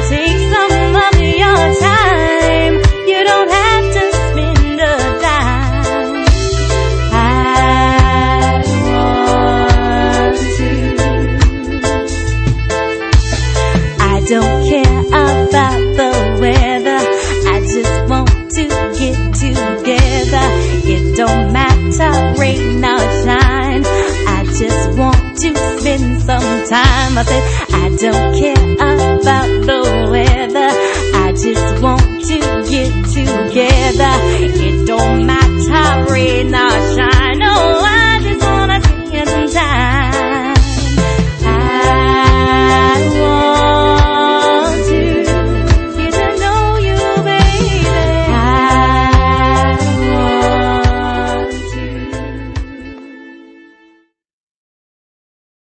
take some of your time. You don't have to spend a dime. I want to. I don't care about the weather. I just want to get together. It don't matter rain or shine. I just want to spend some time. I said I don't care about the weather. I just want to get together.